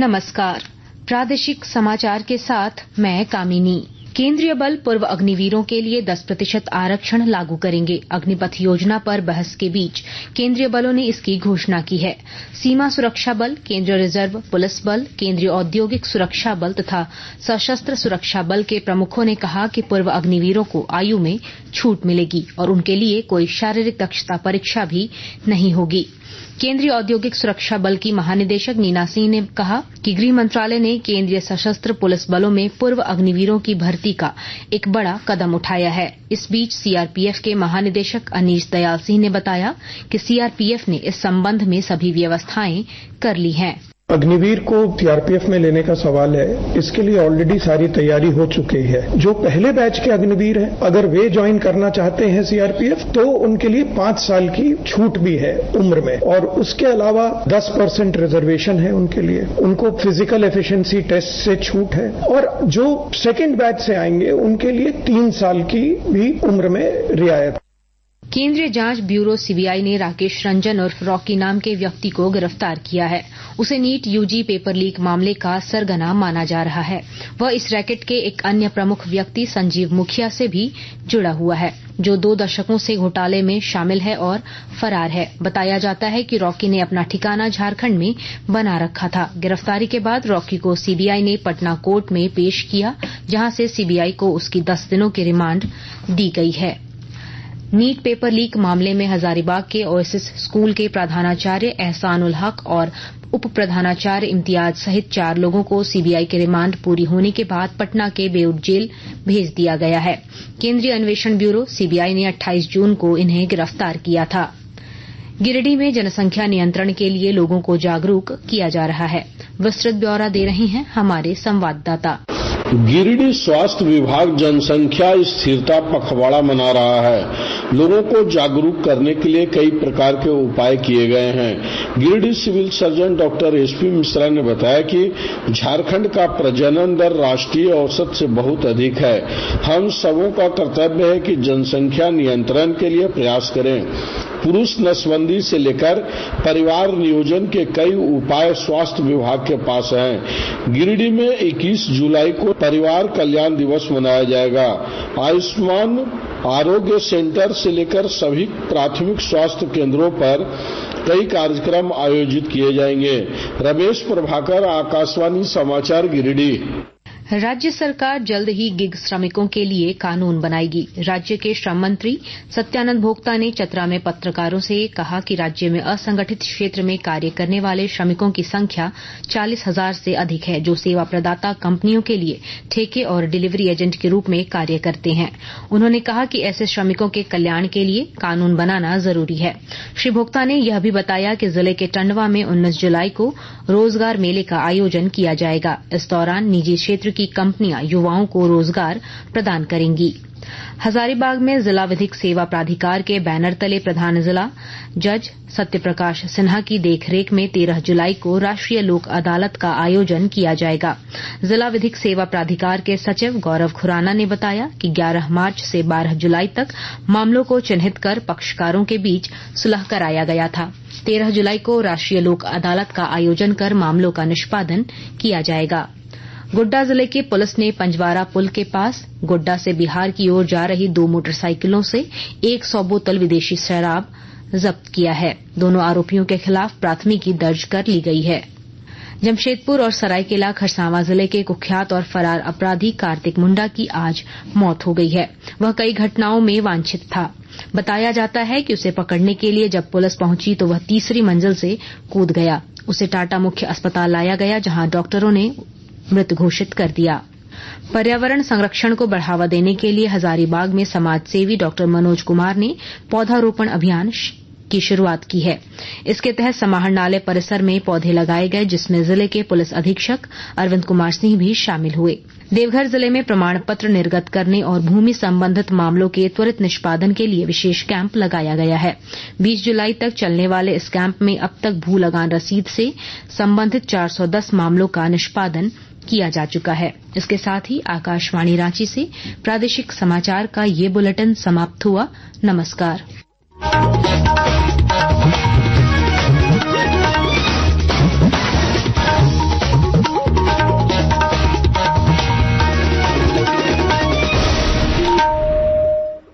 नमस्कार। प्रादेशिक समाचार के साथ मैं कामिनी। केंद्रीय बल पूर्व अग्निवीरों के लिए 10% आरक्षण लागू करेंगे। अग्निपथ योजना पर बहस के बीच केंद्रीय बलों ने इसकी घोषणा की है। सीमा सुरक्षा बल, केंद्रीय रिजर्व पुलिस बल, केंद्रीय औद्योगिक सुरक्षा बल तथा सशस्त्र सुरक्षा बल के प्रमुखों ने कहा कि पूर्व अग्निवीरों को आयु में छूट मिलेगी और उनके लिए कोई शारीरिक दक्षता परीक्षा भी नहीं होगी। केंद्रीय औद्योगिक सुरक्षा बल की महानिदेशक नीना सिंह ने कहा कि गृह मंत्रालय ने केंद्रीय सशस्त्र पुलिस बलों में पूर्व अग्निवीरों की भर्ती का एक बड़ा कदम उठाया है। इस बीच सीआरपीएफ के महानिदेशक अनीश दयाल सिंह ने बताया कि सीआरपीएफ ने इस संबंध में सभी व्यवस्थाएं कर ली हैं। अग्निवीर को सीआरपीएफ में लेने का सवाल है, इसके लिए ऑलरेडी सारी तैयारी हो चुकी है। जो पहले बैच के अग्निवीर हैं, अगर वे ज्वाइन करना चाहते हैं सीआरपीएफ तो उनके लिए 5 साल की छूट भी है उम्र में, और उसके अलावा 10% रिजर्वेशन है उनके लिए। उनको फिजिकल एफिशिएंसी टेस्ट से छूट है, और जो सेकेंड बैच से आएंगे उनके लिए 3 साल की भी उम्र में रियायत। केंद्रीय जांच ब्यूरो सीबीआई ने राकेश रंजन उर्फ रॉकी नाम के व्यक्ति को गिरफ्तार किया है। उसे नीट यूजी पेपर लीक मामले का सरगना माना जा रहा है। वह इस रैकेट के एक अन्य प्रमुख व्यक्ति संजीव मुखिया से भी जुड़ा हुआ है, जो 2 दशकों से घोटाले में शामिल है और फरार है। बताया जाता है कि रॉकी ने अपना ठिकाना झारखंड में बना रखा था। गिरफ्तारी के बाद रॉकी को सीबीआई ने पटना कोर्ट में पेश किया, जहां से सीबीआई को उसकी 10 दिनों की रिमांड दी गई है। नीट पेपर लीक मामले में हजारीबाग के ओएसिस स्कूल के प्रधानाचार्य एहसानुल हक और उप प्रधानाचार्य इम्तियाज सहित 4 लोगों को सीबीआई की रिमांड पूरी होने के बाद पटना के बेऊर जेल भेज दिया गया है। केंद्रीय अन्वेषण ब्यूरो सीबीआई ने 28 जून को इन्हें गिरफ्तार किया था। गिरिडीह में जनसंख्या नियंत्रण के लिए लोगों को जागरूक किया जा रहा है। विस्तृत ब्यौरा दे रहे हैं हमारे संवाददाता। गिरिडीह स्वास्थ्य विभाग जनसंख्या स्थिरता पखवाड़ा मना रहा है। लोगों को जागरूक करने के लिए कई प्रकार के उपाय किए गए हैं। Giridih civil surgeon doctor SP Mishra ने बताया कि झारखंड का प्रजनन दर राष्ट्रीय औसत से बहुत अधिक है। हम सबों का कर्तव्य है कि जनसंख्या नियंत्रण के लिए प्रयास करें। पुरुष नसबंदी से लेकर परिवार नियोजन के कई उपाय स्वास्थ्य विभाग के पास हैं। गिरिडीह में 21 जुलाई को परिवार कल्याण दिवस मनाया जाएगा। आयुष्मान आरोग्य सेंटर से लेकर सभी प्राथमिक स्वास्थ्य केंद्रों पर कई कार्यक्रम आयोजित किए जाएंगे। रमेश प्रभाकर, आकाशवाणी समाचार, गिरिडीह। राज्य सरकार जल्द ही गिग श्रमिकों के लिए कानून बनाएगी। राज्य के श्रम मंत्री सत्यानंद भोक्ता ने चतरा में पत्रकारों से कहा कि राज्य में असंगठित क्षेत्र में कार्य करने वाले श्रमिकों की संख्या 40,000 से अधिक है, जो सेवा प्रदाता कंपनियों के लिए ठेके और डिलीवरी एजेंट के रूप में कार्य करते हैं। उन्होंने कहा कि ऐसे श्रमिकों के कल्याण के लिए कानून बनाना जरूरी है। श्री भोक्ता ने यह भी बताया कि जिले के टंडवा में 19 जुलाई को रोजगार मेले का आयोजन किया जाएगा। इस दौरान निजी क्षेत्र की कंपनियां युवाओं को रोजगार प्रदान करेंगी। हजारीबाग में जिला विधिक सेवा प्राधिकार के बैनर तले प्रधान जिला जज सत्यप्रकाश सिन्हा की देखरेख में 13 जुलाई को राष्ट्रीय लोक अदालत का आयोजन किया जाएगा। जिला विधिक सेवा प्राधिकार के सचिव गौरव खुराना ने बताया कि 11 मार्च से 12 जुलाई तक मामलों को चिन्हित कर पक्षकारों के बीच सुलह कराया गया था। 13 जुलाई को राष्ट्रीय लोक अदालत का आयोजन कर मामलों का निष्पादन किया जाएगा। गोड्डा जिले की पुलिस ने पंजवारा पुल के पास गोड्डा से बिहार की ओर जा रही 2 मोटरसाइकिलों से 100 बोतल विदेशी शराब जब्त किया है। दोनों आरोपियों के खिलाफ प्राथमिकी दर्ज कर ली गई है। जमशेदपुर और सरायकेला खरसावां जिले के कुख्यात और फरार अपराधी कार्तिक मुंडा की आज मौत हो गई है। वह कई घटनाओं में वांछित था। बताया जाता है कि उसे पकड़ने के लिए जब पुलिस पहुंची तो वह 3री मंजिल से कूद गया। उसे टाटा मुख्य अस्पताल लाया गया, जहां डॉक्टरों ने मृत घोषित कर दिया। पर्यावरण संरक्षण को बढ़ावा देने के लिए हजारीबाग में समाजसेवी डॉक्टर मनोज कुमार ने पौधारोपण अभियान की शुरुआत की है। इसके तहत समाहरणालय परिसर में पौधे लगाए गए, जिसमें जिले के पुलिस अधीक्षक अरविंद कुमार सिंह भी शामिल हुए। देवघर जिले में प्रमाण पत्र निर्गत करने और भूमि संबंधित मामलों के त्वरित निष्पादन के लिए विशेष कैंप लगाया गया है। 20 जुलाई तक चलने वाले इस कैंप में अब तक भू लगान रसीद से संबंधित 410 मामलों का निष्पादन किया जा चुका है। इसके साथ ही आकाशवाणी रांची से प्रादेशिक समाचार का ये बुलेटिन समाप्त हुआ। नमस्कार।